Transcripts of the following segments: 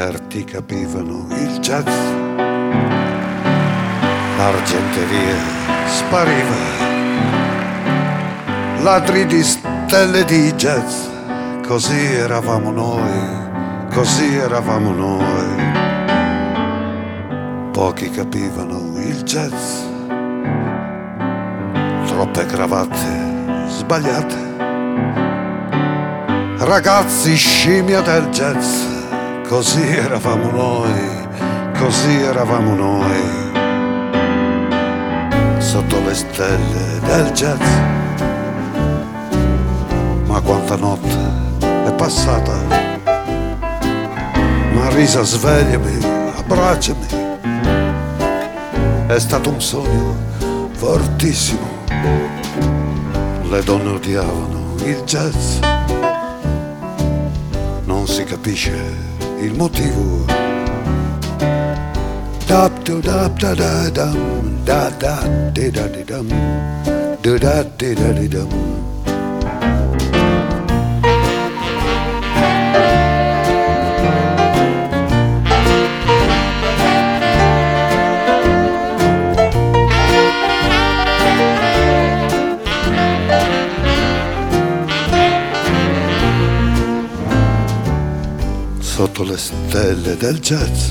certi capivano il jazz. L'argenteria spariva, ladri di stelle di jazz. Così eravamo noi, così eravamo noi. Pochi capivano il jazz, troppe cravatte sbagliate, ragazzi scimmia del jazz. Così eravamo noi, così eravamo noi, sotto le stelle del jazz. Ma quanta notte è passata, Marisa svegliami, abbracciami, è stato un sogno fortissimo, le donne odiavano il jazz, non si capisce il motivo. Dap do dap da da dum, da da di da di dum, do da di da di dum. Sotto le stelle del jazz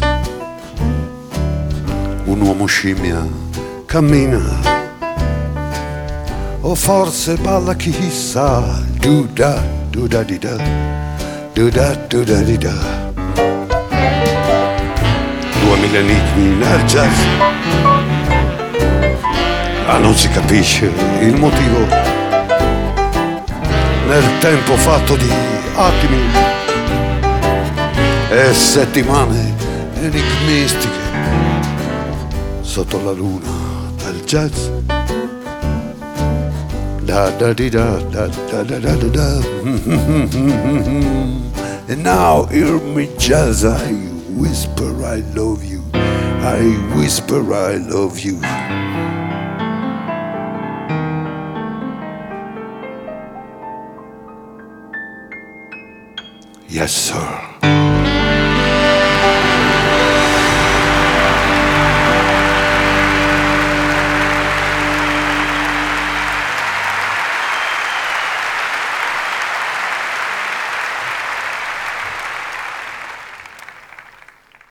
un uomo scimmia cammina, o forse balla chissà, do da di da, do da di da. 2000 enigmi nel jazz, ah, non si capisce il motivo, nel tempo fatto di attimi e settimane enigmistiche, sotto la luna del jazz. Da da di da da da da da da. And now hear me jazz, I whisper I love you, I whisper I love you. Yes, sir.